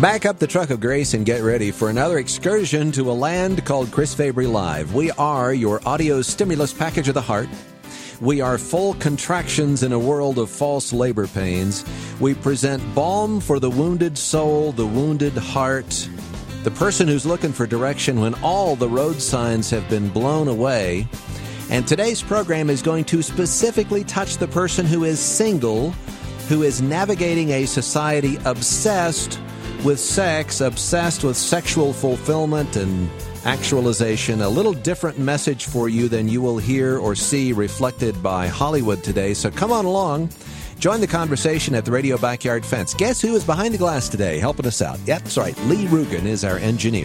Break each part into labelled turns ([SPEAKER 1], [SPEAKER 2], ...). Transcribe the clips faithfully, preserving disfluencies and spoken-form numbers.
[SPEAKER 1] Back up the truck of grace and get ready for another excursion to a land called Chris Fabry Live. We are your audio stimulus package of the heart. We are full contractions in a world of false labor pains. We present balm for the wounded soul, the wounded heart, the person who's looking for direction when all the road signs have been blown away. And today's program is going to specifically touch the person who is single, who is navigating a society obsessed with sex, obsessed with sexual fulfillment and actualization. A little different message for you than you will hear or see reflected by Hollywood today. So come on along. Join the conversation at the Radio Backyard Fence. Guess who is behind the glass today helping us out? Yep, that's right. Lee Rugen is our engineer.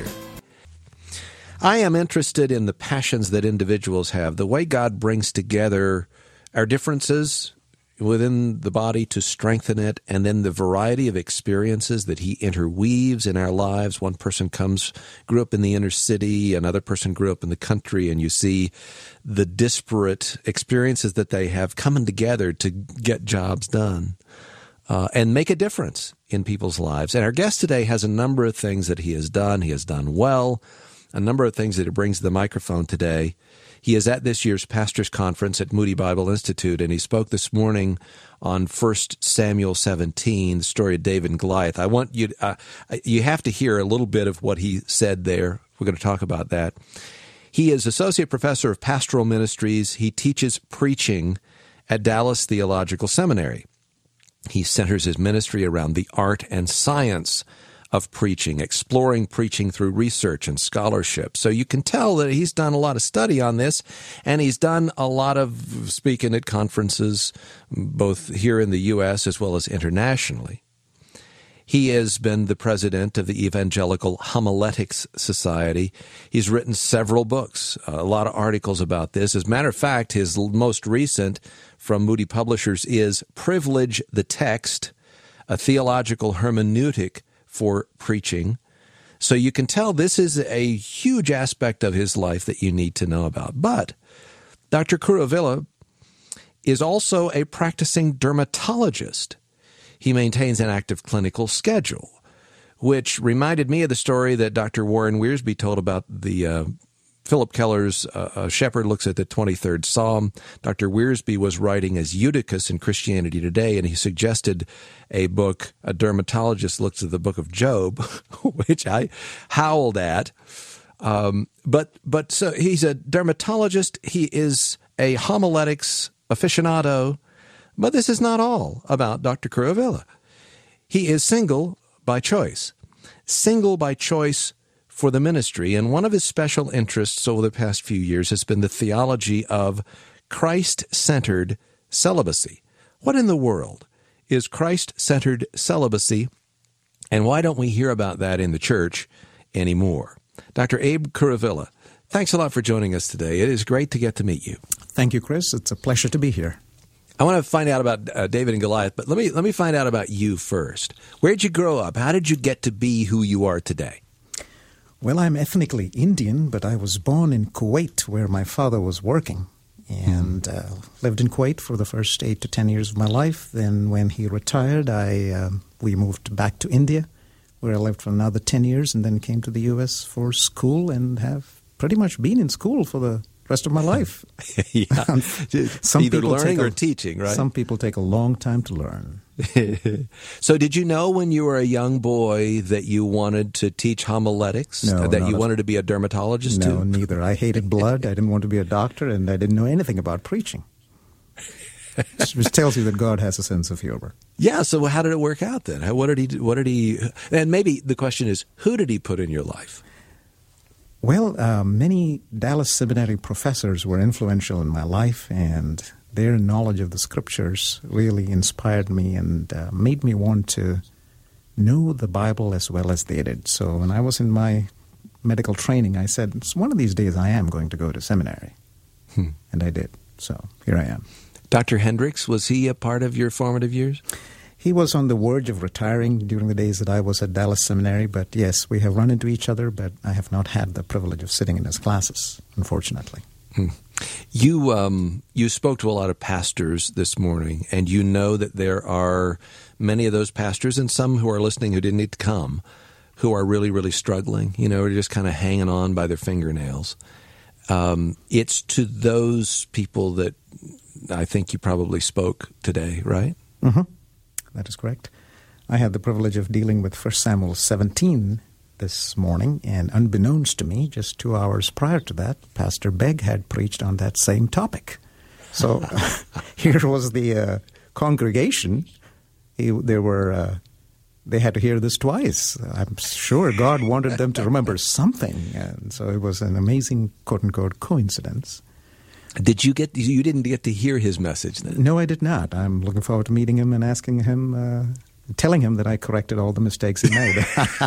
[SPEAKER 1] I am interested in the passions that individuals have, the way God brings together our differences within the body to strengthen it, and then the variety of experiences that he interweaves in our lives. One person comes, grew up in the inner city, another person grew up in the country, and you see the disparate experiences that they have coming together to get jobs done uh, and make a difference in people's lives. And our guest today has a number of things that he has done. He has done well, a number of things that he brings to the microphone today. He is at this year's Pastors Conference at Moody Bible Institute, and he spoke this morning on First Samuel seventeen, the story of David and Goliath. I want you to, uh, you have to hear a little bit of what he said there. We're going to talk about that. He is Associate Professor of Pastoral Ministries. He teaches preaching at Dallas Theological Seminary. He centers his ministry around the art and science of preaching, exploring preaching through research and scholarship. So you can tell that he's done a lot of study on this, and he's done a lot of speaking at conferences, both here in the U S as well as internationally. He has been the president of the Evangelical Homiletics Society. He's written several books, a lot of articles about this. As a matter of fact, his most recent from Moody Publishers is Privilege the Text, a theological hermeneutic for preaching. So you can tell this is a huge aspect of his life that you need to know about. But Doctor Kuruvilla is also a practicing dermatologist. He maintains an active clinical schedule, which reminded me of the story that Doctor Warren Wiersbe told about the uh, Philip Keller's uh, A Shepherd Looks at the twenty-third Psalm. Doctor Wiersbe was writing as Eutychus in Christianity Today, and he suggested a book, a dermatologist looks at the book of Job, which I howled at. Um, but but so he's a dermatologist. He is a homiletics aficionado. But this is not all about Doctor Kuruvilla. He is single by choice. Single by choice for the ministry, and one of his special interests over the past few years has been the theology of Christ-centered celibacy. What in the world is Christ-centered celibacy, and why don't we hear about that in the church anymore? Doctor Abe Kuruvilla, thanks a lot for joining us today. It is great to get to meet you.
[SPEAKER 2] Thank you, Chris. It's a pleasure to be here.
[SPEAKER 1] I want to find out about uh, David and Goliath, but let me let me find out about you first. Where did you grow up? How did you get to be who you are today?
[SPEAKER 2] Well, I'm ethnically Indian, but I was born in Kuwait, where my father was working, and uh, lived in Kuwait for the first eight to ten years of my life. Then when he retired, I uh, we moved back to India, where I lived for another ten years, and then came to the U S for school and have pretty much been in school for the rest of my life.
[SPEAKER 1] yeah.
[SPEAKER 2] Some
[SPEAKER 1] Either
[SPEAKER 2] people
[SPEAKER 1] learning
[SPEAKER 2] take a,
[SPEAKER 1] or teaching, right?
[SPEAKER 2] Some people take a long time to learn.
[SPEAKER 1] So did you know when you were a young boy that you wanted to teach homiletics?
[SPEAKER 2] No,
[SPEAKER 1] that
[SPEAKER 2] not
[SPEAKER 1] you
[SPEAKER 2] a,
[SPEAKER 1] wanted to be a dermatologist
[SPEAKER 2] no,
[SPEAKER 1] too?
[SPEAKER 2] No, neither. I hated blood. I didn't want to be a doctor, and I didn't know anything about preaching. Which tells you that God has a sense of humor.
[SPEAKER 1] Yeah, so how did it work out then? How, what did he what did he and maybe the question is, who did he put in your life?
[SPEAKER 2] Well, uh, many Dallas Seminary professors were influential in my life, and their knowledge of the Scriptures really inspired me and uh, made me want to know the Bible as well as they did. So when I was in my medical training, I said, one of these days I am going to go to seminary. Hmm. And I did. So here I am.
[SPEAKER 1] Doctor Hendricks, was he a part of your formative years?
[SPEAKER 2] He was on the verge of retiring during the days that I was at Dallas Seminary, but yes, we have run into each other, but I have not had the privilege of sitting in his classes, unfortunately.
[SPEAKER 1] Hmm. You um, you spoke to a lot of pastors this morning, and you know that there are many of those pastors and some who are listening who didn't need to come who are really, really struggling, you know, are just kind of hanging on by their fingernails. Um, it's to those people that I think you probably spoke today, right?
[SPEAKER 2] Mm-hmm. That is correct. I had the privilege of dealing with First Samuel seventeen this morning, and unbeknownst to me, just two hours prior to that, Pastor Begg had preached on that same topic. So here was the uh, congregation. He, there were... Uh, They had to hear this twice. I'm sure God wanted them to remember something. And so it was an amazing, quote-unquote, coincidence.
[SPEAKER 1] Did you get, you didn't get to hear his message then?
[SPEAKER 2] No, I did not. I'm looking forward to meeting him and asking him, uh, telling him that I corrected all the mistakes he made.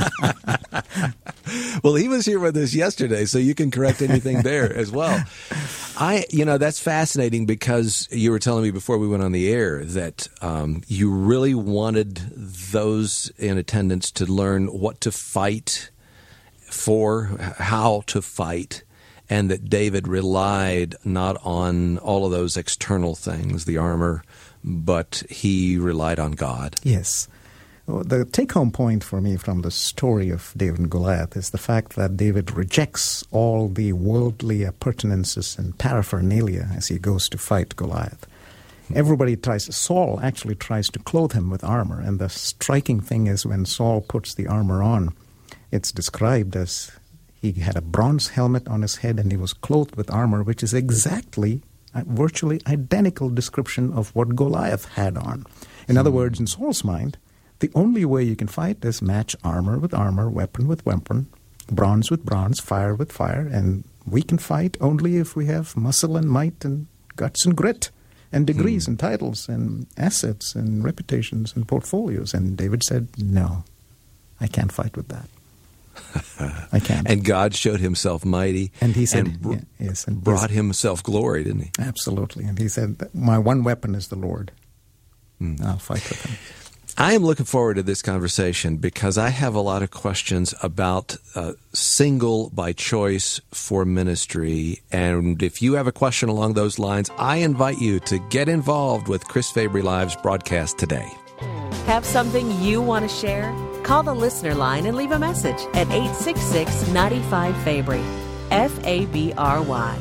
[SPEAKER 1] Well, he was here with us yesterday, so you can correct anything there as well. I, you know, that's fascinating because you were telling me before we went on the air that um, you really wanted those in attendance to learn what to fight for, how to fight, and that David relied not on all of those external things, the armor, but he relied on God.
[SPEAKER 2] Yes. Well, the take-home point for me from the story of David and Goliath is the fact that David rejects all the worldly appurtenances and paraphernalia as he goes to fight Goliath. Everybody tries, Saul actually tries to clothe him with armor, and the striking thing is when Saul puts the armor on, it's described as he had a bronze helmet on his head and he was clothed with armor, which is exactly, a virtually identical description of what Goliath had on. In other words, in Saul's mind, the only way you can fight is match armor with armor, weapon with weapon, bronze with bronze, fire with fire, and we can fight only if we have muscle and might and guts and grit and degrees hmm. and titles and assets and reputations and portfolios. And David said, no, I can't fight with that. I can't.
[SPEAKER 1] And God showed himself mighty.
[SPEAKER 2] And he said,
[SPEAKER 1] and br-
[SPEAKER 2] yeah, yes, and
[SPEAKER 1] brought himself glory, didn't he?
[SPEAKER 2] Absolutely. And he said, my one weapon is the Lord. Hmm. I'll fight with him.
[SPEAKER 1] I am looking forward to this conversation because I have a lot of questions about uh, single by choice for ministry. And if you have a question along those lines, I invite you to get involved with Chris Fabry Live's broadcast today.
[SPEAKER 3] Have something you want to share? Call the listener line and leave a message at eight six six, nine five, Fabry, F A B R Y.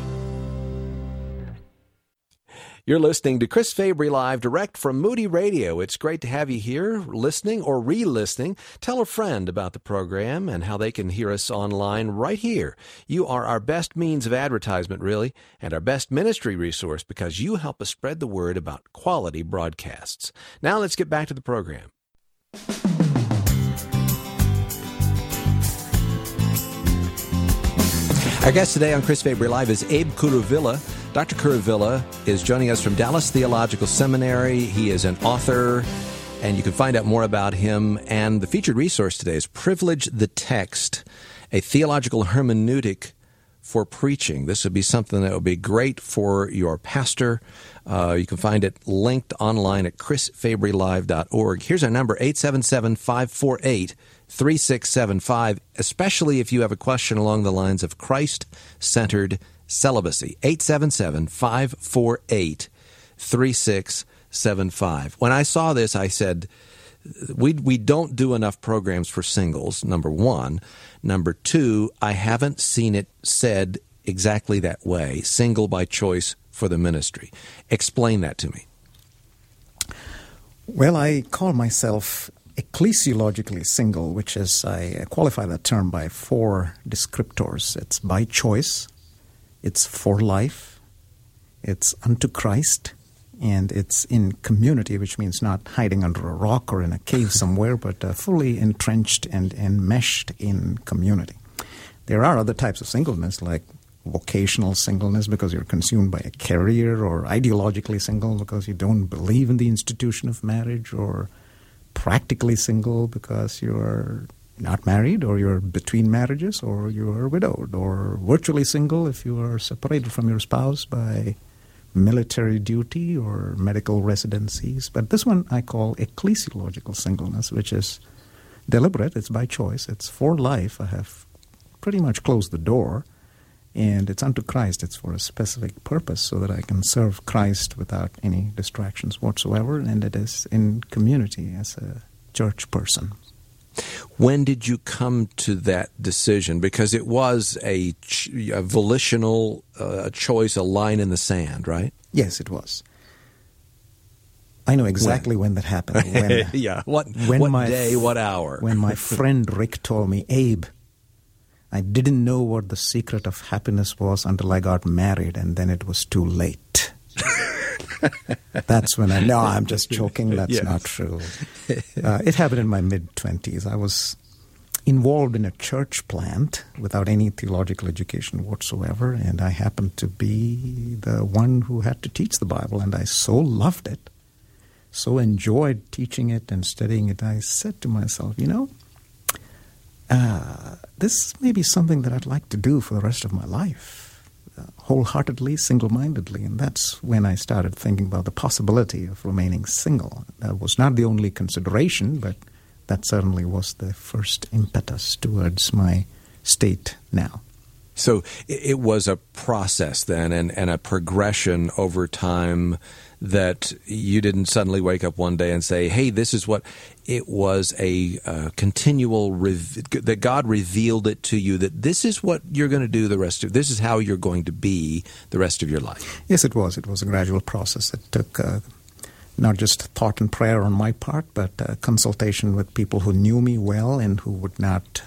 [SPEAKER 1] You're listening to Chris Fabry Live direct from Moody Radio. It's great to have you here, listening or re-listening. Tell a friend about the program and how they can hear us online right here. You are our best means of advertisement, really, and our best ministry resource because you help us spread the word about quality broadcasts. Now let's get back to the program. Our guest today on Chris Fabry Live is Abe Kuruvilla. Doctor Kuruvilla is joining us from Dallas Theological Seminary. He is an author, and you can find out more about him. And the featured resource today is Privilege the Text, a theological hermeneutic for preaching. This would be something that would be great for your pastor. Uh, you can find it linked online at chris fabry live dot org. Here's our number, eight seven seven, five four eight, three six seven five, especially if you have a question along the lines of Christ-centered celibacy. eight seven seven, five four eight, three six seven five. When I saw this, I said, we we don't do enough programs for singles, number one. Number two, I haven't seen it said exactly that way, single by choice for the ministry. Explain that to me.
[SPEAKER 2] Well, I call myself ecclesiologically single, which is, I qualify that term by four descriptors. It's by choice, it's for life, it's unto Christ, and it's in community, which means not hiding under a rock or in a cave somewhere, but uh, fully entrenched and enmeshed in community. There are other types of singleness, like vocational singleness because you're consumed by a career, or ideologically single because you don't believe in the institution of marriage, or practically single because you're not married, or you're between marriages, or you're widowed, or virtually single if you are separated from your spouse by military duty or medical residencies. But this one I call ecclesiological singleness, which is deliberate. It's by choice. It's for life. I have pretty much closed the door, and it's unto Christ. It's for a specific purpose so that I can serve Christ without any distractions whatsoever, and it is in community as a church person.
[SPEAKER 1] When did you come to that decision? Because it was a, ch- a volitional uh, choice, a line in the sand, right?
[SPEAKER 2] Yes, it was. I know exactly when, when that happened. When,
[SPEAKER 1] yeah, what,
[SPEAKER 2] when
[SPEAKER 1] what
[SPEAKER 2] my,
[SPEAKER 1] day, what hour?
[SPEAKER 2] When my friend Rick told me, Abe, I didn't know what the secret of happiness was until I got married, and then it was too late. That's when I, no, I'm just joking. That's yes. not true. Uh, it happened in my mid-twenties. I was involved in a church plant without any theological education whatsoever, and I happened to be the one who had to teach the Bible, and I so loved it, so enjoyed teaching it and studying it. I said to myself, you know, uh, this may be something that I'd like to do for the rest of my life. Wholeheartedly, single-mindedly, and that's when I started thinking about the possibility of remaining single. That was not the only consideration, but that certainly was the first impetus towards my state now.
[SPEAKER 1] So it was a process then, and, and a progression over time, that you didn't suddenly wake up one day and say, hey, this is what, it was a uh, continual, rev- that God revealed it to you, that this is what you're going to do the rest of, this is how you're going to be the rest of your life.
[SPEAKER 2] Yes, it was. It was a gradual process. It took uh, not just thought and prayer on my part, but uh, consultation with people who knew me well and who would not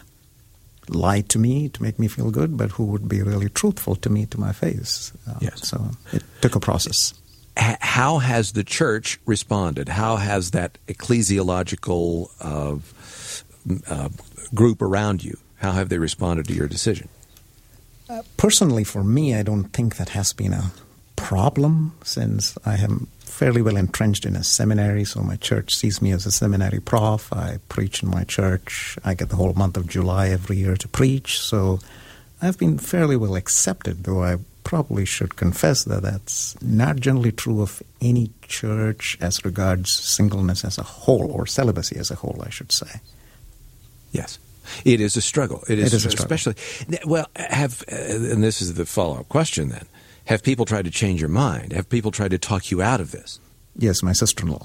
[SPEAKER 2] lie to me to make me feel good, but who would be really truthful to me, to my face. Uh,
[SPEAKER 1] yes.
[SPEAKER 2] So it took a process.
[SPEAKER 1] How has the church responded? How has that ecclesiological uh, uh, group around you, how have they responded to your decision?
[SPEAKER 2] Uh, personally, for me, I don't think that has been a problem, since I am fairly well entrenched in a seminary, so my church sees me as a seminary prof. I preach in my church. I get the whole month of July every year to preach, so I've been fairly well accepted, though I probably should confess that that's not generally true of any church as regards singleness as a whole, or celibacy as a whole, I should say.
[SPEAKER 1] Yes. It is a struggle. It is,
[SPEAKER 2] it is a struggle.
[SPEAKER 1] Especially, well, have, uh, and this is the follow-up question then, have people tried to change your mind? Have people tried to talk you out of this?
[SPEAKER 2] Yes, my sister-in-law.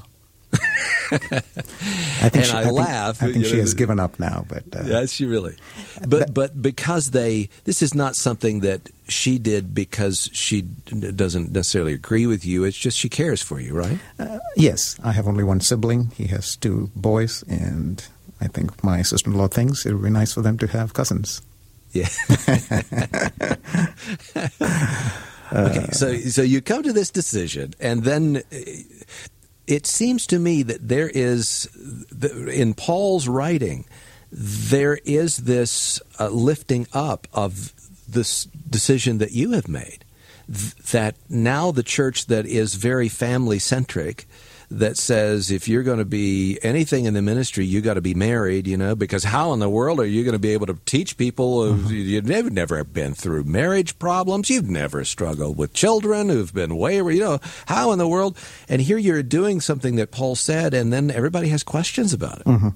[SPEAKER 2] I think
[SPEAKER 1] and
[SPEAKER 2] she,
[SPEAKER 1] I,
[SPEAKER 2] I
[SPEAKER 1] laugh.
[SPEAKER 2] Think, I think she
[SPEAKER 1] know,
[SPEAKER 2] has given up now. But uh,
[SPEAKER 1] yes, she really. But but because they, this is not something that she did because she doesn't necessarily agree with you. It's just she cares for you, right?
[SPEAKER 2] Uh, yes, I have only one sibling. He has two boys, and I think my sister-in-law thinks it would be nice for them to have cousins.
[SPEAKER 1] Yeah. Okay, so so you come to this decision, and then it seems to me that there is, in Paul's writing, there is this uh, lifting up of this decision that you have made, th- that now the church that is very family-centric, that says if you're going to be anything in the ministry, you got to be married, you know, because how in the world are you going to be able to teach people who mm-hmm. you've never, never been through marriage problems, you've never struggled with children who've been wayward, you know, how in the world? And here you're doing something that Paul said, and then everybody has questions about it.
[SPEAKER 2] Mm-hmm.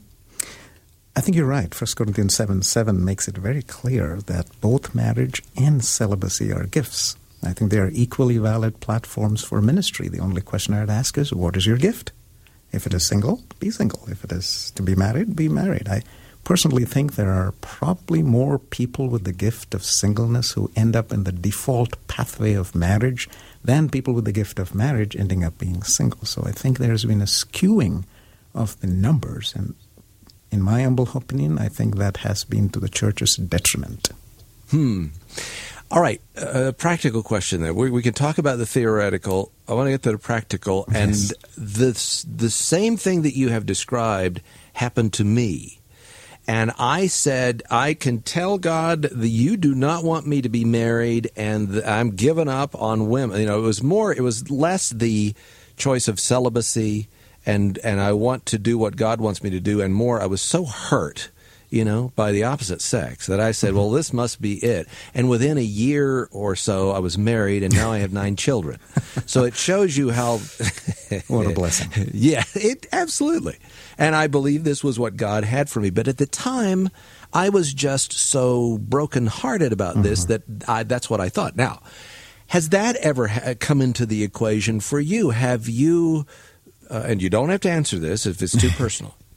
[SPEAKER 2] I think you're right. First Corinthians seven seven makes it very clear that both marriage and celibacy are gifts. I think they are equally valid platforms for ministry. The only question I'd ask is, what is your gift? If it is single, be single. If it is to be married, be married. I personally think there are probably more people with the gift of singleness who end up in the default pathway of marriage than people with the gift of marriage ending up being single. So I think there's been a skewing of the numbers. And in my humble opinion, I think that has been to the church's detriment.
[SPEAKER 1] Hmm. All right, a uh, practical question there. We, we can talk about the theoretical. I want to get to the practical.
[SPEAKER 2] Yes.
[SPEAKER 1] And the, the same thing that you have described happened to me. And I said, I can tell God that you do not want me to be married, and I'm giving up on women. You know, it was more, it was less the choice of celibacy, and, and I want to do what God wants me to do, and more, I was so hurt, you know, by the opposite sex, that I said, mm-hmm. well, this must be it. And within a year or so, I was married, and now I have nine children. So it shows you how...
[SPEAKER 2] What a blessing.
[SPEAKER 1] Yeah, it absolutely. And I believe this was what God had for me. But at the time, I was just so brokenhearted about mm-hmm. this that I, that's what I thought. Now, has that ever ha- come into the equation for you? Have you, uh, and you don't have to answer this if it's too personal,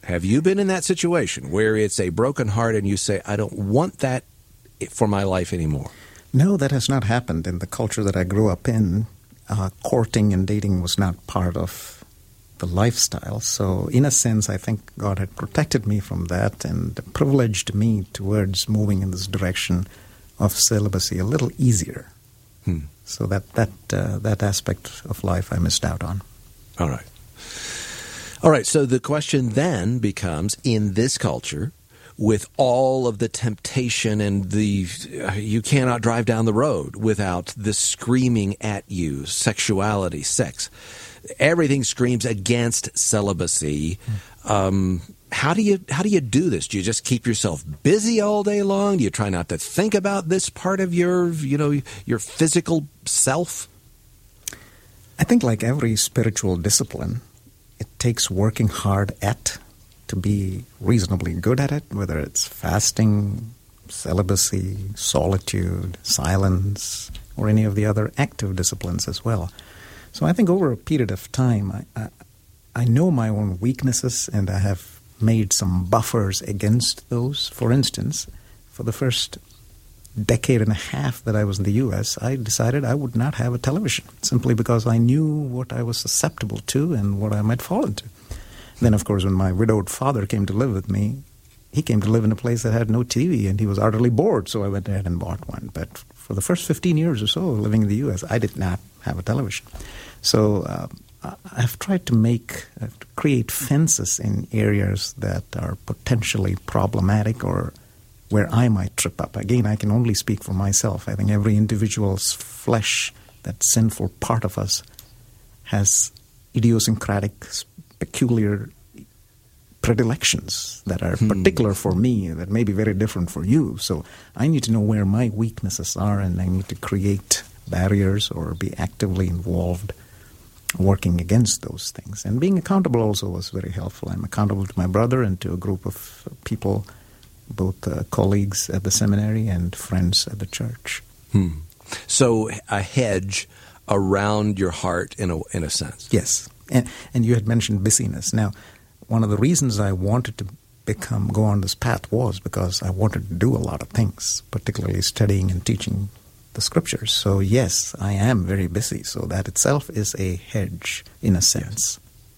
[SPEAKER 1] Have you been in that situation where it's a broken heart and you say, I don't want that for my life anymore?
[SPEAKER 2] No, that has not happened. In the culture that I grew up in, uh, courting and dating was not part of the lifestyle. So in a sense, I think God had protected me from that and privileged me towards moving in this direction of celibacy a little easier.
[SPEAKER 1] Hmm.
[SPEAKER 2] So that that uh, that aspect of life I missed out on.
[SPEAKER 1] All right. All right, so the question then becomes, in this culture, with all of the temptation and the, uh, you cannot drive down the road without the screaming at you, sexuality, sex. Everything screams against celibacy. Um, how do you how do you do this? Do you just keep yourself busy all day long? Do you try not to think about this part of your, you know, your physical self?
[SPEAKER 2] I think like every spiritual discipline, it takes working hard at to be reasonably good at it, whether it's fasting, celibacy, solitude, silence, or any of the other active disciplines as well. So I think over a period of time, I, I, I know my own weaknesses, and I have made some buffers against those. For instance, for the first decade and a half that I was in the U S, I decided I would not have a television, simply because I knew what I was susceptible to and what I might fall into. Then, of course, when my widowed father came to live with me, he came to live in a place that had no T V, and he was utterly bored, so I went ahead and bought one. But for the first fifteen years or so living in the U S, I did not have a television. So uh, I've tried to make, uh, to create fences in areas that are potentially problematic or where I might trip up. Again, I can only speak for myself. I think every individual's flesh, that sinful part of us, has idiosyncratic, peculiar predilections that are hmm. particular for me, that may be very different for you. So I need to know where my weaknesses are, and I need to create barriers or be actively involved working against those things. And being accountable also was very helpful. I'm accountable to my brother and to a group of people, both uh, colleagues at the seminary and friends at the church.
[SPEAKER 1] Hmm. So a hedge around your heart in a, in a sense.
[SPEAKER 2] Yes. And, and you had mentioned busyness. Now, one of the reasons I wanted to become go on this path was because I wanted to do a lot of things, particularly studying and teaching the scriptures. So yes, I am very busy. So that itself is a hedge in a sense.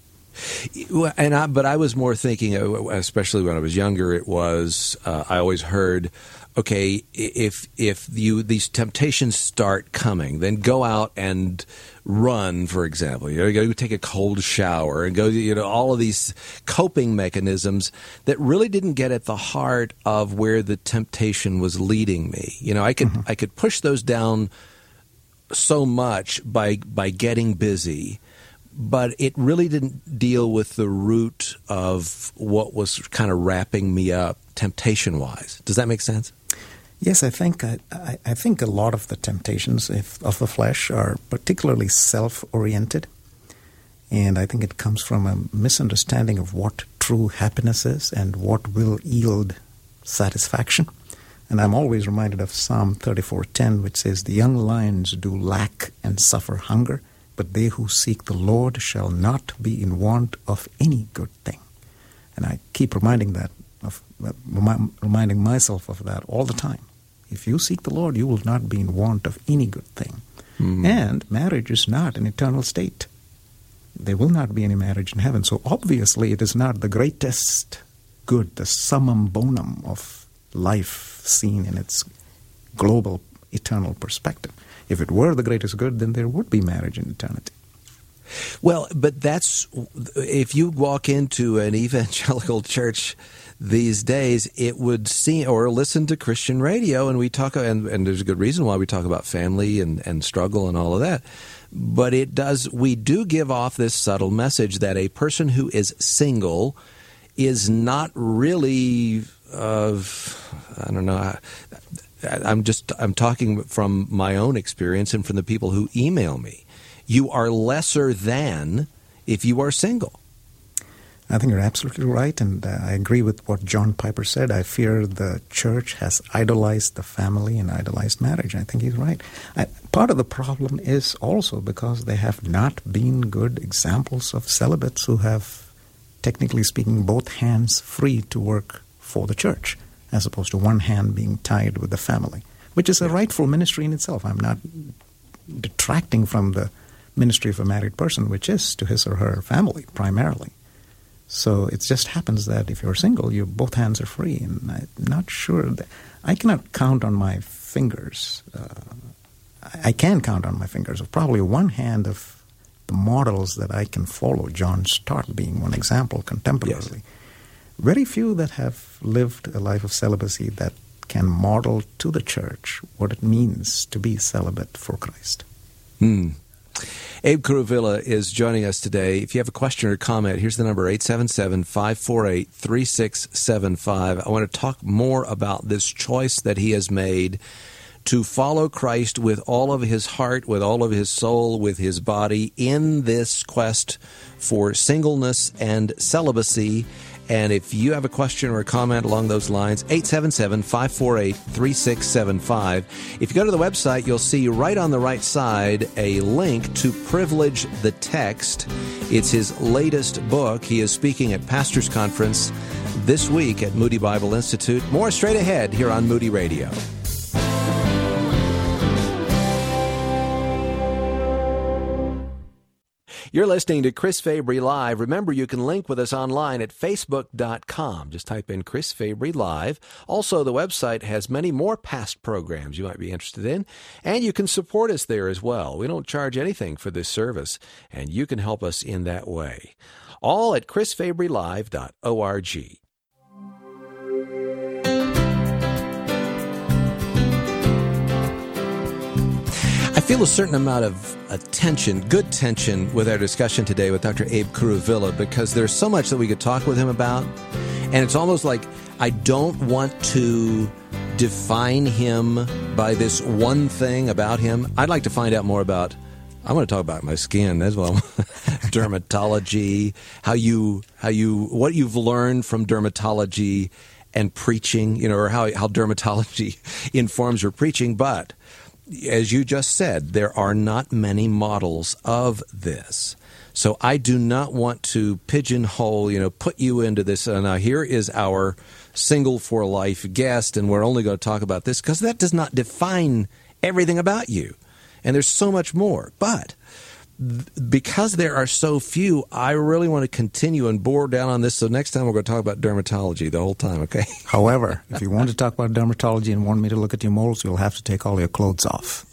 [SPEAKER 1] Yes. And I, but I was more thinking, especially when I was younger, it was uh, I always heard, okay, if if you these temptations start coming, then go out and run, for example. You know, you go take a cold shower and go, you know, all of these coping mechanisms that really didn't get at the heart of where the temptation was leading me. You know, I could mm-hmm. I could push those down so much by by getting busy, but it really didn't deal with the root of what was kind of wrapping me up temptation-wise. Does that make sense?
[SPEAKER 2] Yes, I think I, I, I think a lot of the temptations if, of the flesh are particularly self-oriented, and I think it comes from a misunderstanding of what true happiness is and what will yield satisfaction. And I'm always reminded of Psalm thirty-four ten, which says, "The young lions do lack and suffer hunger, but they who seek the Lord shall not be in want of any good thing." And I keep reminding that of remi- reminding myself of that all the time. If you seek the Lord, you will not be in want of any good thing. Mm. And marriage is not an eternal state. There will not be any marriage in heaven. So obviously it is not the greatest good, the summum bonum of life seen in its global eternal perspective. If it were the greatest good, then there would be marriage in eternity.
[SPEAKER 1] Well, but that's, if you walk into an evangelical church these days, it would seem, or listen to Christian radio, and we talk, and, and there's a good reason why we talk about family and, and struggle and all of that. But it does, we do give off this subtle message that a person who is single is not really, uh, I don't know, I, I'm just, I'm talking from my own experience and from the people who email me. You are lesser than if you are single.
[SPEAKER 2] I think you're absolutely right, and uh, I agree with what John Piper said. I fear the church has idolized the family and idolized marriage. I think he's right. I, part of the problem is also because they have not been good examples of celibates who have technically speaking, both hands free to work for the church, as opposed to one hand being tied with the family, which is a rightful ministry in itself. I'm not detracting from the ministry of a married person, which is to his or her family primarily. So it just happens that if you're single, you both hands are free. And I'm not sure that I cannot count on my fingers. Uh, I can count on my fingers of probably one hand of the models that I can follow, John Stott being one example contemporarily. Yes. Very few that have lived a life of celibacy that can model to the church what it means to be celibate for Christ.
[SPEAKER 1] Hmm. Abe Kuruvilla is joining us today. If you have a question or comment, here's the number, eight seven seven, five four eight, three six seven five. I want to talk more about this choice that he has made to follow Christ with all of his heart, with all of his soul, with his body in this quest for singleness and celibacy. And if you have a question or a comment along those lines, eight seven seven, five four eight, three six seven five. If you go to the website, you'll see right on the right side a link to Privilege the Text. It's his latest book. He is speaking at Pastors Conference this week at Moody Bible Institute. More straight ahead here on Moody Radio. You're listening to Chris Fabry Live. Remember, you can link with us online at facebook dot com. Just type in Chris Fabry Live. Also, the website has many more past programs you might be interested in, and you can support us there as well. We don't charge anything for this service, and you can help us in that way. All at chris fabry live dot org. I feel a certain amount of uh, tension, good tension, with our discussion today with Doctor Abe Kuruvilla, because there's so much that we could talk with him about, and it's almost like I don't want to define him by this one thing about him. I'd like to find out more about, I want to talk about my skin as well, dermatology, how you, how you, what you've learned from dermatology and preaching, you know, or how, how dermatology informs your preaching, but as you just said, there are not many models of this. So I do not want to pigeonhole, you know, put you into this. Uh, now, here is our single for life guest, and we're only going to talk about this because that does not define everything about you. And there's so much more. But because there are so few, I really want to continue and bore down on this. So next time we're going to talk about dermatology the whole time, okay?
[SPEAKER 2] However, if you want to talk about dermatology and want me to look at your moles, you'll have to take all your clothes off.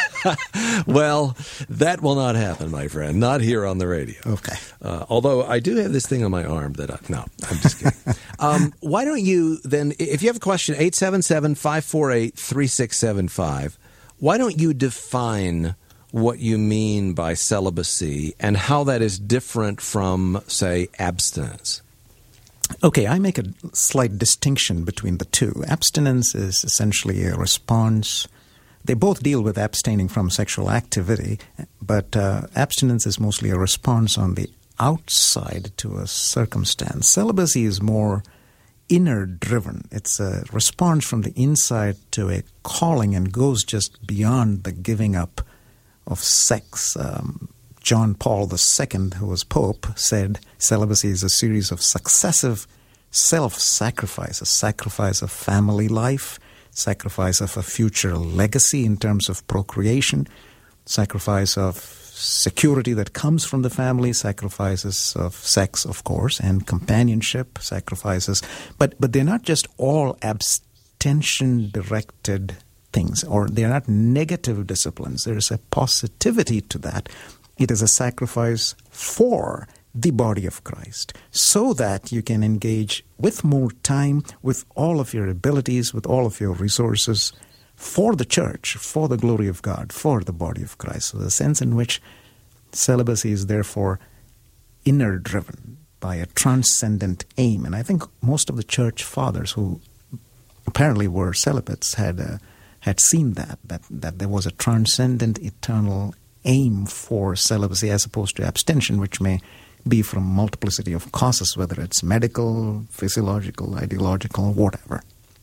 [SPEAKER 1] Well, that will not happen, my friend. Not here on the radio.
[SPEAKER 2] Okay.
[SPEAKER 1] Uh, although I do have this thing on my arm that I... No, I'm just kidding. um, why don't you then, if you have a question, eight seven seven, five four eight, three six seven five, why don't you define what you mean by celibacy and how that is different from, say, abstinence?
[SPEAKER 2] Okay, I make a slight distinction between the two. Abstinence is essentially a response. They both deal with abstaining from sexual activity, but uh, abstinence is mostly a response on the outside to a circumstance. Celibacy is more inner-driven. It's a response from the inside to a calling and goes just beyond the giving up of sex. Um, John Paul the Second, who was Pope, said celibacy is a series of successive self-sacrifices, sacrifice of family life, sacrifice of a future legacy in terms of procreation, sacrifice of security that comes from the family, sacrifices of sex, of course, and companionship, sacrifices. But, but they're not just all abstention-directed things, or they're not negative disciplines. There is a positivity to that. It is a sacrifice for the body of Christ, so that you can engage with more time, with all of your abilities, with all of your resources, for the church, for the glory of God, for the body of Christ. So the sense in which celibacy is therefore inner-driven by a transcendent aim. And I think most of the church fathers who apparently were celibates had a had seen that, that, that there was a transcendent, eternal aim for celibacy as opposed to abstention, which may be from multiplicity of causes, whether it's medical, physiological, ideological, whatever.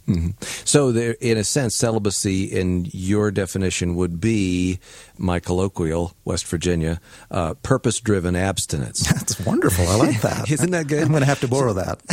[SPEAKER 1] Mm-hmm. So, there, in a sense, celibacy, in your definition, would be, my colloquial, West Virginia, uh, purpose-driven abstinence.
[SPEAKER 2] That's wonderful. I like that.
[SPEAKER 1] Isn't that good?
[SPEAKER 2] I'm going to have to borrow that.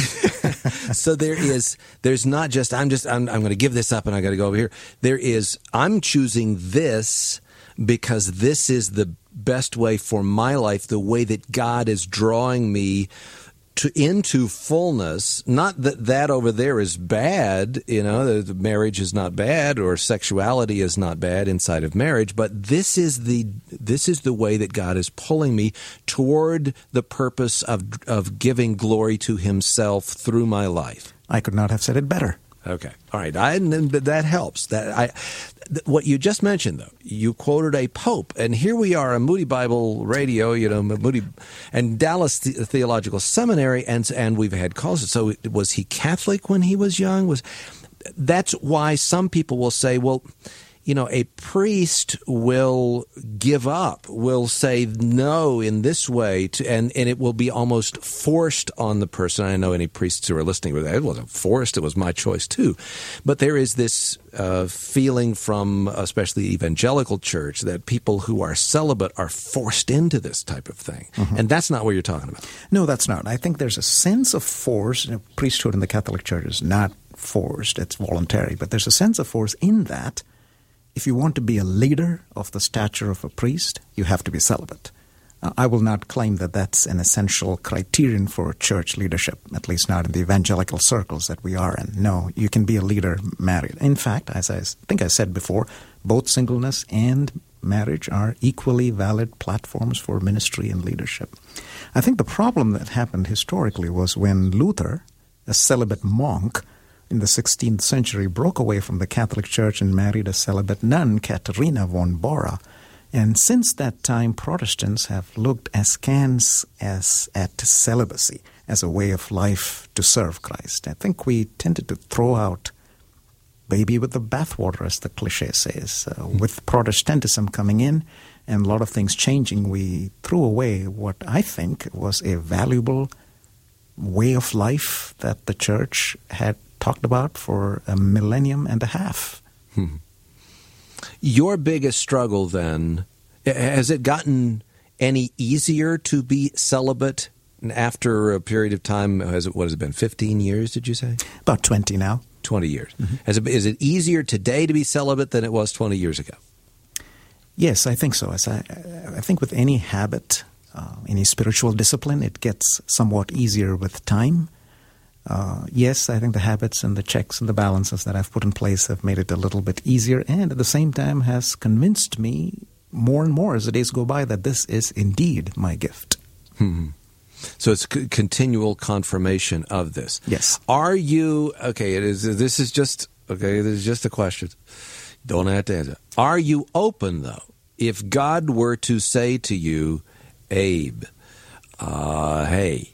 [SPEAKER 1] So there is, there's not just, I'm just, I'm, I'm going to give this up and I got to go over here. There is, I'm choosing this because this is the best way for my life, the way that God is drawing me to into fullness. Not that that over there is bad, you know, the marriage is not bad or sexuality is not bad inside of marriage, but this is the this is the way that God is pulling me toward the purpose of of giving glory to Himself through my life.
[SPEAKER 2] I could not have said it better.
[SPEAKER 1] Okay. All right. I, that helps. That I, what you just mentioned, though, you quoted a pope, and here we are on Moody Bible Radio, you know, Moody and Dallas the- Theological Seminary, and and we've had calls. So was he Catholic when he was young? Was that's why some people will say, well, you know, a priest will give up, will say no in this way, to, and, and it will be almost forced on the person. I know any priests who are listening with that. It wasn't forced. It was my choice, too. But there is this uh, feeling from especially the evangelical church that people who are celibate are forced into this type of thing. Mm-hmm. And that's not what you're talking about.
[SPEAKER 2] No, that's not. I think there's a sense of force. You know, priesthood in the Catholic Church is not forced. It's voluntary. But there's a sense of force in that. If you want to be a leader of the stature of a priest, you have to be celibate. Uh, I will not claim that that's an essential criterion for church leadership, at least not in the evangelical circles that we are in. No, you can be a leader married. In fact, as I think I said before, both singleness and marriage are equally valid platforms for ministry and leadership. I think the problem that happened historically was when Luther, a celibate monk, in the sixteenth century, broke away from the Catholic Church and married a celibate nun, Katharina von Bora. And since that time, Protestants have looked askance as at celibacy as a way of life to serve Christ. I think we tended to throw out baby with the bathwater, as the cliche says. Uh, with Protestantism coming in and a lot of things changing, we threw away what I think was a valuable way of life that the church had talked about for a millennium and a half.
[SPEAKER 1] Hmm. Your biggest struggle, then, has it gotten any easier to be celibate after a period of time? Has it, what has it been, fifteen years, did you say?
[SPEAKER 2] About twenty now.
[SPEAKER 1] twenty years. Mm-hmm. Has it, is it easier today to be celibate than it was twenty years ago?
[SPEAKER 2] Yes, I think so. As I, I think with any habit, uh, any spiritual discipline, it gets somewhat easier with time. Uh, yes, I think the habits and the checks and the balances that I've put in place have made it a little bit easier, and at the same time has convinced me more and more as the days go by that this is indeed my gift.
[SPEAKER 1] Hmm. So it's c- continual confirmation of this.
[SPEAKER 2] Yes.
[SPEAKER 1] Are you, okay, it is. This is just, okay, this is just a question. Don't have to answer. Are you open, though, if God were to say to you, Abe, uh, hey,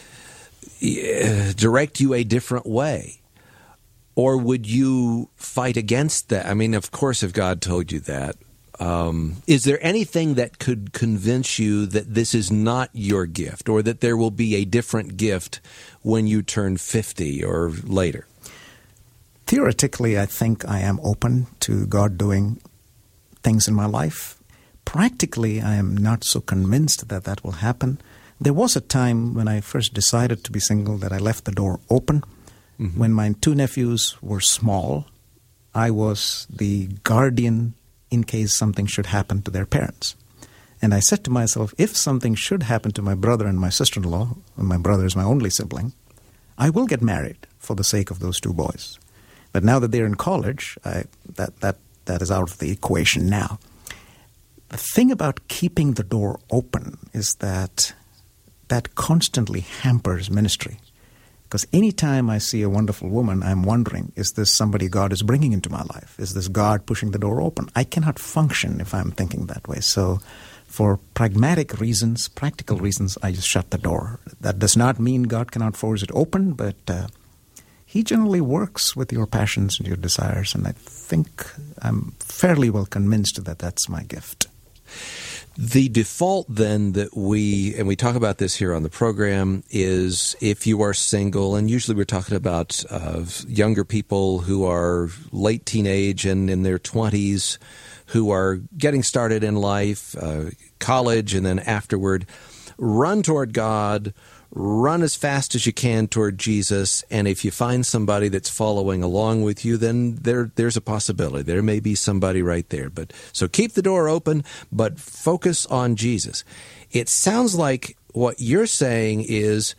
[SPEAKER 1] direct you a different way? Or would you fight against that? I mean, of course, if God told you that, um, is there anything that could convince you that this is not your gift, or that there will be a different gift when you turn fifty or later?
[SPEAKER 2] Theoretically, I think I am open to God doing things in my life. Practically, I am not so convinced that that will happen. There was a time when I first decided to be single that I left the door open. Mm-hmm. When my two nephews were small, I was the guardian in case something should happen to their parents. And I said to myself, if something should happen to my brother and my sister-in-law, and my brother is my only sibling, I will get married for the sake of those two boys. But now that they're in college, I, that, that, that is out of the equation now. The thing about keeping the door open is that that constantly hampers ministry. Because anytime I see a wonderful woman, I'm wondering, is this somebody God is bringing into my life? Is this God pushing the door open? I cannot function if I'm thinking that way. So for pragmatic reasons, practical reasons, I just shut the door. That does not mean God cannot force it open, but uh, He generally works with your passions and your desires. And I think I'm fairly well convinced that that's my gift.
[SPEAKER 1] The default then that we, and we talk about this here on the program, is if you are single, and usually we're talking about uh, younger people who are late teenage and in their twenties, who are getting started in life, uh, college, and then afterward, run toward God, run as fast as you can toward Jesus, and if you find somebody that's following along with you, then there there's a possibility. There may be somebody right there. But so keep the door open, but focus on Jesus. It sounds like what you're saying is,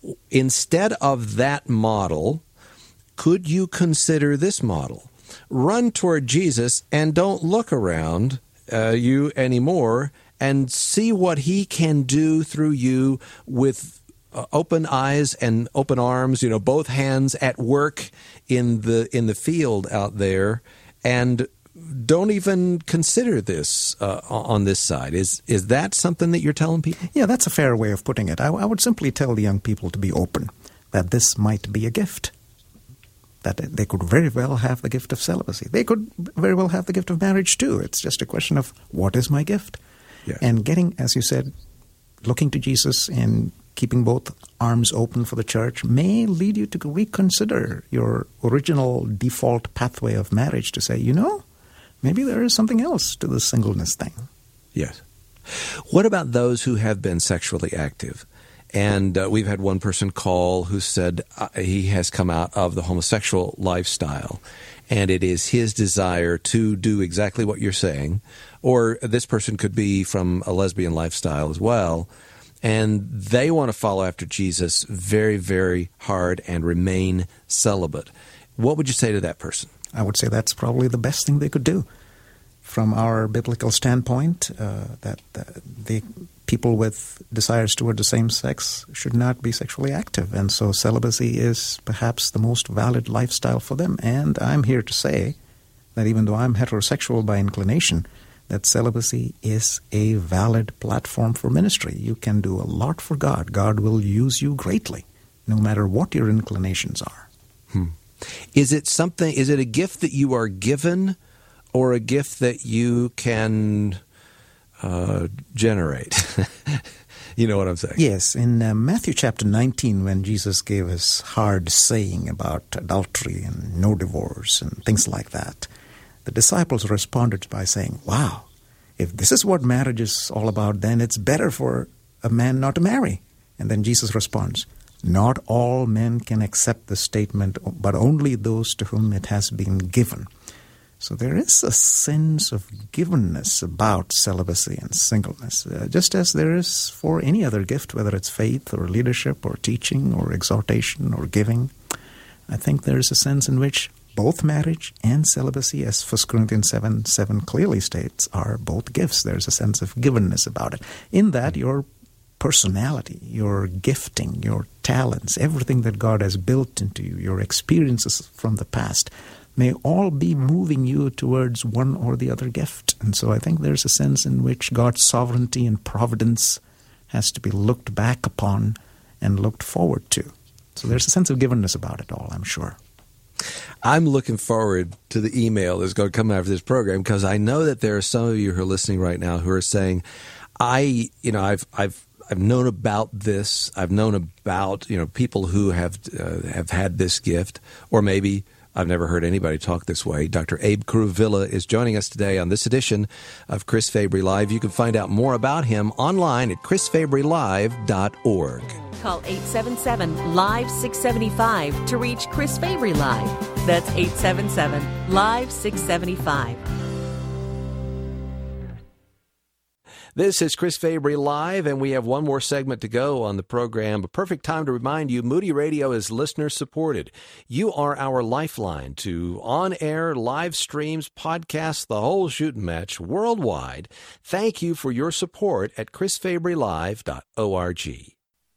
[SPEAKER 1] instead of that model, could you consider this model? Run toward Jesus and don't look around uh, you anymore, and see what he can do through you with Uh, open eyes and open arms, you know, both hands at work in the in the field out there, and don't even consider this uh, on this side. Is is that something that you're telling people?
[SPEAKER 2] Yeah, that's a fair way of putting it. I, I would simply tell the young people to be open, that this might be a gift, that they could very well have the gift of celibacy. They could very well have the gift of marriage too. It's just a question of, what is my gift?
[SPEAKER 1] Yes.
[SPEAKER 2] And getting, as you said, looking to Jesus and keeping both arms open for the church may lead you to reconsider your original default pathway of marriage, to say, you know, maybe there is something else to the singleness thing.
[SPEAKER 1] Yes. What about those who have been sexually active? And uh, we've had one person call who said uh, he has come out of the homosexual lifestyle, and it is his desire to do exactly what you're saying. Or this person could be from a lesbian lifestyle as well, and they want to follow after Jesus very, very hard and remain celibate. What would you say to that person?
[SPEAKER 2] I would say that's probably the best thing they could do. From our biblical standpoint, uh, that uh, the people with desires toward the same sex should not be sexually active. And so celibacy is perhaps the most valid lifestyle for them. And I'm here to say that even though I'm heterosexual by inclination, that celibacy is a valid platform for ministry. You can do a lot for God. God will use you greatly, no matter what your inclinations are.
[SPEAKER 1] Hmm. Is it something, is it a gift that you are given, or a gift that you can uh, generate? You know what I'm saying?
[SPEAKER 2] Yes. In uh, Matthew chapter nineteen, when Jesus gave his hard saying about adultery and no divorce and things like that, the disciples responded by saying, wow, if this is what marriage is all about, then it's better for a man not to marry. And then Jesus responds, not all men can accept the statement, but only those to whom it has been given. So there is a sense of givenness about celibacy and singleness, uh, just as there is for any other gift, whether it's faith or leadership or teaching or exhortation or giving. I think there is a sense in which both marriage and celibacy, as First Corinthians seven seven clearly states, are both gifts. There's a sense of givenness about it. In that, your personality, your gifting, your talents, everything that God has built into you, your experiences from the past, may all be moving you towards one or the other gift. And so I think there's a sense in which God's sovereignty and providence has to be looked back upon and looked forward to. So there's a sense of givenness about it all, I'm sure.
[SPEAKER 1] I'm looking forward to the email that's going to come after this program, because I know that there are some of you who are listening right now who are saying, I, you know, I've, I've, I've known about this. I've known about, you know, people who have, uh, have had this gift, or maybe I've never heard anybody talk this way. Doctor Abe Kuruvilla is joining us today on this edition of Chris Fabry Live. You can find out more about him online at chris fabry live dot org.
[SPEAKER 3] Call eight seven seven, live six seven five to reach Chris Fabry Live. That's eight seven seven, live six seven five.
[SPEAKER 1] This is Chris Fabry Live, and we have one more segment to go on the program. A perfect time to remind you, Moody Radio is listener-supported. You are our lifeline to on-air, live streams, podcasts, the whole shooting match worldwide. Thank you for your support at chris fabry live dot org.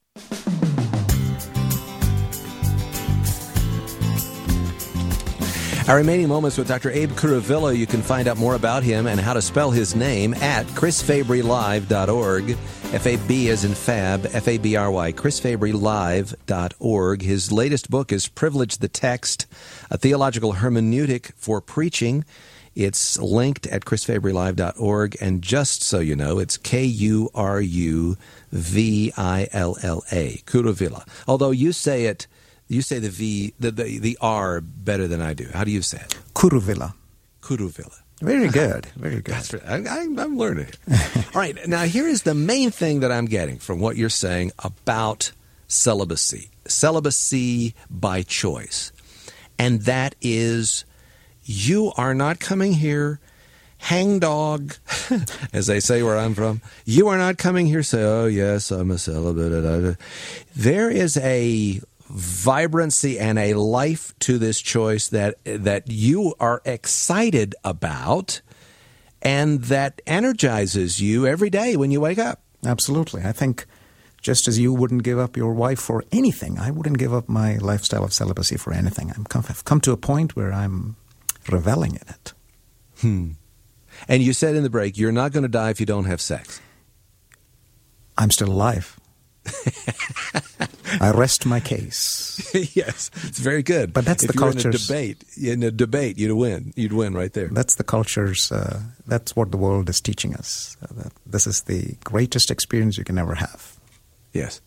[SPEAKER 1] Our remaining moments with Doctor Abe Kuruvilla. You can find out more about him and how to spell his name at chris fabry live dot org. F A B as in Fab, F A B R Y, chris fabry live dot org. His latest book is Privilege the Text, a theological hermeneutic for preaching. It's linked at chris fabry live dot org, and just so you know, it's K U R U V I L L A, Kuruvilla. Although you say it, you say the V, the, the, the R better than I do. How do you say it?
[SPEAKER 2] Kuruvilla.
[SPEAKER 1] Kuruvilla.
[SPEAKER 2] Very good, very good.
[SPEAKER 1] That's right. I, I, I'm learning. All right, now here is the main thing that I'm getting from what you're saying about celibacy. Celibacy by choice. And that is, you are not coming here hangdog, as they say where I'm from. You are not coming here say, oh, yes, I'm a celibate. There is a vibrancy and a life to this choice that that you are excited about and that energizes you every day when you wake up.
[SPEAKER 2] Absolutely. I think just as you wouldn't give up your wife for anything, I wouldn't give up my lifestyle of celibacy for anything. I'm come, I've come to a point where I'm reveling in it.
[SPEAKER 1] Hmm. And you said in the break, you're not going to die if you don't have sex.
[SPEAKER 2] I'm still alive. I rest my case.
[SPEAKER 1] Yes, it's very good.
[SPEAKER 2] But that's
[SPEAKER 1] if
[SPEAKER 2] the
[SPEAKER 1] you're
[SPEAKER 2] culture's
[SPEAKER 1] in a debate. In a debate, you'd win. You'd win right there.
[SPEAKER 2] That's the culture's. Uh, that's what the world is teaching us. Uh, that this is the greatest experience you can ever have.
[SPEAKER 1] Yes.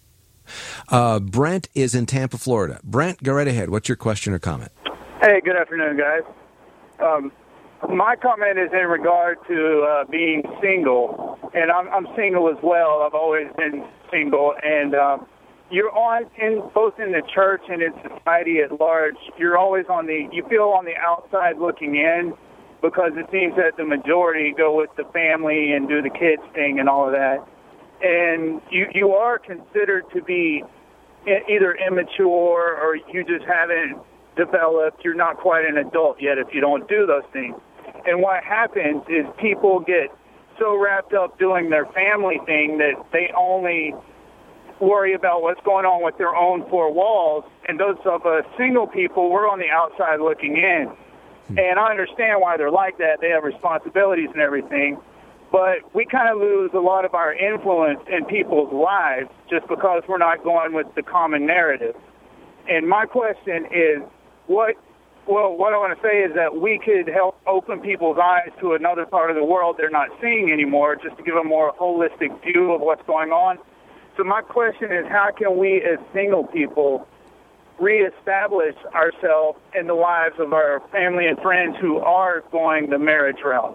[SPEAKER 1] Uh, Brent is in Tampa, Florida. Brent, go right ahead. What's your question or comment?
[SPEAKER 4] Hey, good afternoon, guys. Um, my comment is in regard to uh, being single, and I'm, I'm single as well. I've always been single, and um, you're on in both in the church and in society at large. You're always on the you feel on the outside looking in, because it seems that the majority go with the family and do the kids thing and all of that, and you you are considered to be either immature or you just haven't developed. You're not quite an adult yet if you don't do those things. And what happens is people get so wrapped up doing their family thing that they only worry about what's going on with their own four walls. And those of us single people, we're on the outside looking in. And I understand why they're like that. They have responsibilities and everything. But we kind of lose a lot of our influence in people's lives just because we're not going with the common narrative. And my question is, what Well, what I want to say is that we could help open people's eyes to another part of the world they're not seeing anymore, just to give a more holistic view of what's going on. So my question is, how can we as single people reestablish ourselves in the lives of our family and friends who are going the marriage route?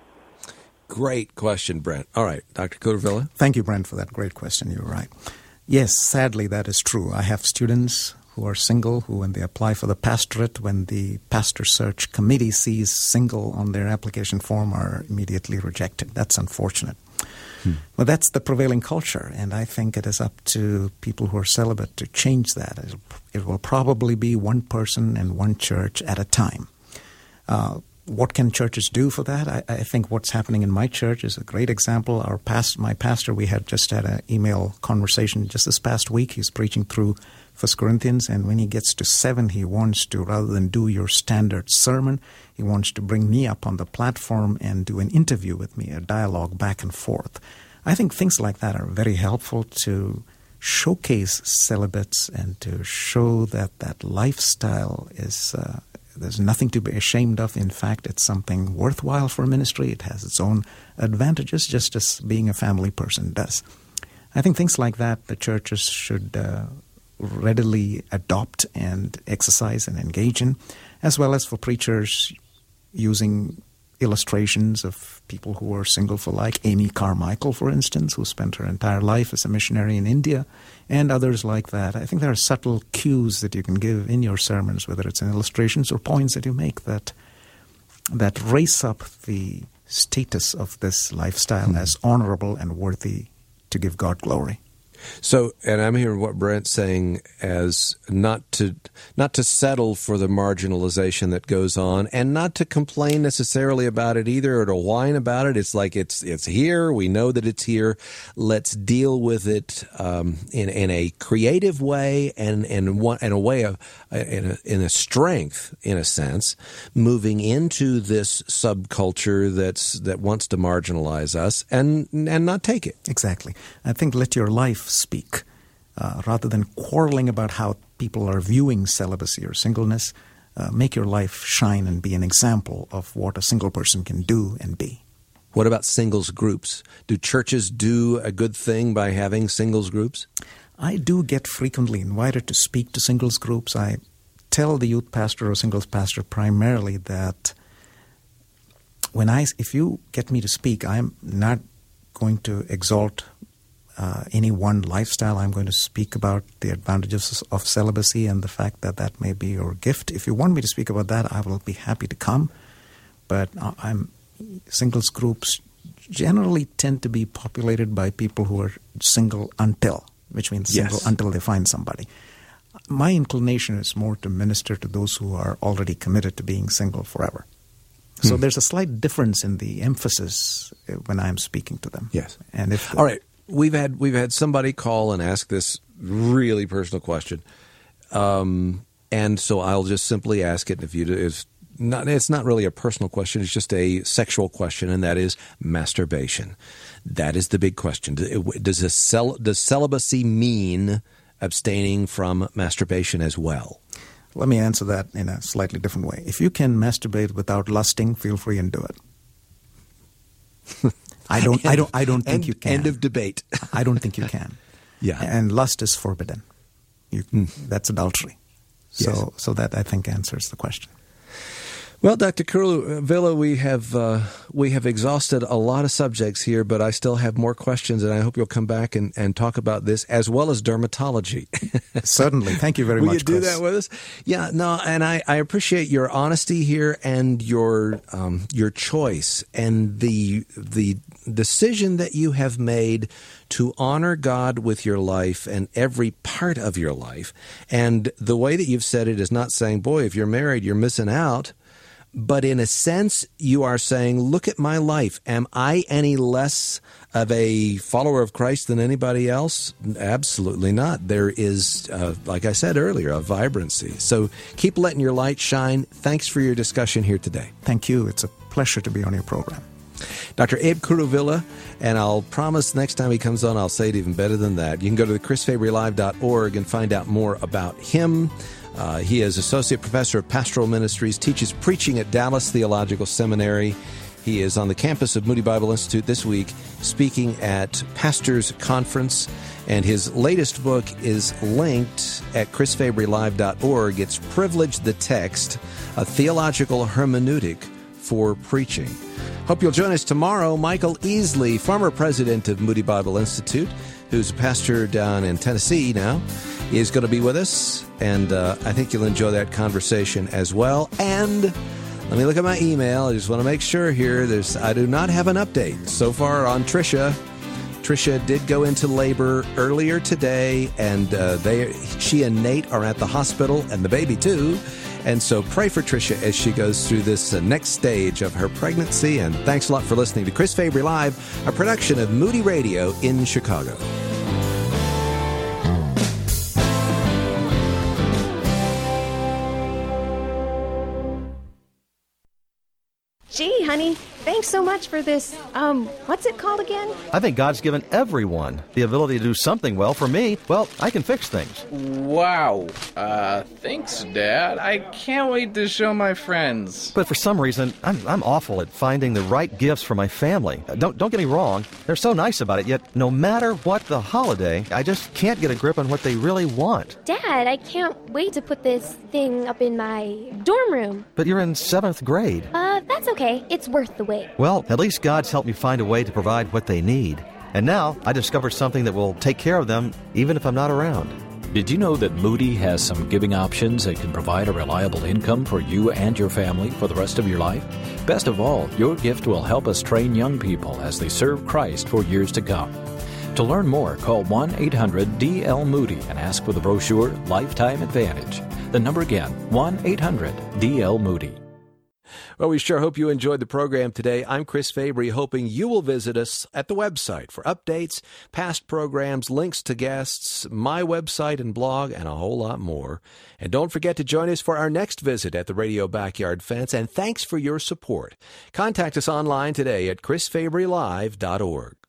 [SPEAKER 1] Great question, Brent. All right, Doctor Kuruvilla.
[SPEAKER 2] Thank you, Brent, for that great question. You're right. Yes, sadly, that is true. I have students who are single, who when they apply for the pastorate, when the pastor search committee sees single on their application form, are immediately rejected. That's unfortunate. Hmm. But that's the prevailing culture, and I think it is up to people who are celibate to change that. It'll, it will probably be one person and one church at a time. Uh, what can churches do for that? I, I think what's happening in my church is a great example. Our past, my pastor, we had just had an email conversation just this past week. He's preaching through First Corinthians, and when he gets to seven, he wants to, rather than do your standard sermon, he wants to bring me up on the platform and do an interview with me, a dialogue back and forth. I think things like that are very helpful to showcase celibates and to show that that lifestyle is, uh, there's nothing to be ashamed of. In fact, it's something worthwhile for ministry. It has its own advantages, just as being a family person does. I think things like that the churches should uh, readily adopt and exercise and engage in, as well as for preachers using illustrations of people who are single for, like Amy Carmichael, for instance, who spent her entire life as a missionary in India, and others like that. I think there are subtle cues that you can give in your sermons, whether it's in illustrations or points that you make, that that raise up the status of this lifestyle mm-hmm. as honorable and worthy to give God glory.
[SPEAKER 1] So, and I'm hearing what Brent's saying as not to not to settle for the marginalization that goes on, and not to complain necessarily about it either, or to whine about it. It's like it's it's here. We know that it's here. Let's deal with it um, in in a creative way, and and one in a way of in a, in a strength, in a sense, moving into this subculture that's that wants to marginalize us, and and not take it.
[SPEAKER 2] Exactly. I think let your life speak, uh, rather than quarreling about how people are viewing celibacy or singleness. uh, make your life shine and be an example of what a single person can do and be.
[SPEAKER 1] What about singles groups? Do churches do a good thing by having singles groups?
[SPEAKER 2] I do get frequently invited to speak to singles groups. I tell the youth pastor or singles pastor primarily that when I, if you get me to speak, I'm not going to exalt uh, any one lifestyle. I'm going to speak about the advantages of celibacy and the fact that that may be your gift. If you want me to speak about that, I will be happy to come. But I'm singles groups generally tend to be populated by people who are single until, which means single
[SPEAKER 1] yes.
[SPEAKER 2] until they find somebody. My inclination is more to minister to those who are already committed to being single forever. So hmm. there's a slight difference in the emphasis when I'm speaking to them.
[SPEAKER 1] Yes.
[SPEAKER 2] And if the,
[SPEAKER 1] all right, we've had we've had somebody call and ask this really personal question, um, and so I'll just simply ask it. If you if not, it's not really a personal question; it's just a sexual question, and that is masturbation. That is the big question. Does a cel- does celibacy mean abstaining from masturbation as well?
[SPEAKER 2] Let me answer that in a slightly different way. If you can masturbate without lusting, feel free and do it. I don't.
[SPEAKER 1] end,
[SPEAKER 2] I don't. I don't think
[SPEAKER 1] end,
[SPEAKER 2] you can.
[SPEAKER 1] End of debate.
[SPEAKER 2] I don't think you can.
[SPEAKER 1] Yeah.
[SPEAKER 2] And lust is forbidden. You, mm. That's adultery. So,
[SPEAKER 1] yes.
[SPEAKER 2] so that I think answers the question.
[SPEAKER 1] Well, Doctor Kuruvilla, we have uh, we have exhausted a lot of subjects here, but I still have more questions, and I hope you'll come back and, and talk about this as well as dermatology.
[SPEAKER 2] Certainly. Thank you very
[SPEAKER 1] Will
[SPEAKER 2] much,
[SPEAKER 1] you do
[SPEAKER 2] Chris.
[SPEAKER 1] that with us? Yeah, no, and I, I appreciate your honesty here and your um, your choice and the the decision that you have made to honor God with your life and every part of your life. And the way that you've said it is not saying, boy, if you're married, you're missing out. But in a sense, you are saying, look at my life. Am I any less of a follower of Christ than anybody else? Absolutely not. There is, uh, like I said earlier, a vibrancy. So keep letting your light shine. Thanks for your discussion here today.
[SPEAKER 2] Thank you. It's a pleasure to be on your program.
[SPEAKER 1] Doctor Abe Kuruvilla, and I'll promise next time he comes on, I'll say it even better than that. You can go to the chris fabry live dot org and find out more about him. Uh, he is Associate Professor of Pastoral Ministries, teaches preaching at Dallas Theological Seminary. He is on the campus of Moody Bible Institute this week, speaking at Pastors Conference. And his latest book is linked at chris fabry live dot org. It's Privilege the Text, a theological hermeneutic for preaching. Hope you'll join us tomorrow. Michael Easley, former president of Moody Bible Institute, who's a pastor down in Tennessee now, is going to be with us, and uh, I think you'll enjoy that conversation as well. And let me look at my email. I just want to make sure here, there's I do not have an update so far on Tricia. Tricia did go into labor earlier today, and uh, they, she and Nate are at the hospital, and the baby too. And so pray for Tricia as she goes through this uh, next stage of her pregnancy. And thanks a lot for listening to Chris Fabry Live, a production of Moody Radio in Chicago.
[SPEAKER 5] Gee, honey, thanks so much for this, um, what's it called again?
[SPEAKER 6] I think God's given everyone the ability to do something well. For me, well, I can fix things.
[SPEAKER 7] Wow. Uh, thanks, Dad. I can't wait to show my friends.
[SPEAKER 6] But for some reason, I'm, I'm awful at finding the right gifts for my family. Don't, don't get me wrong. They're so nice about it, yet no matter what the holiday, I just can't get a grip on what they really want.
[SPEAKER 5] Dad, I can't wait to put this thing up in my dorm room.
[SPEAKER 6] But you're in seventh grade.
[SPEAKER 5] Uh, that's okay. It's worth the wait.
[SPEAKER 6] Well, at least God's helped me find a way to provide what they need. And now I discovered something that will take care of them even if I'm not around.
[SPEAKER 8] Did you know that Moody has some giving options that can provide a reliable income for you and your family for the rest of your life? Best of all, your gift will help us train young people as they serve Christ for years to come. To learn more, call one eight hundred D L Moody and ask for the brochure Lifetime Advantage. The number again, one eight hundred D L Moody.
[SPEAKER 1] Well, we sure hope you enjoyed the program today. I'm Chris Fabry, hoping you will visit us at the website for updates, past programs, links to guests, my website and blog, and a whole lot more. And don't forget to join us for our next visit at the Radio Backyard Fence, and thanks for your support. Contact us online today at chris fabry live dot org.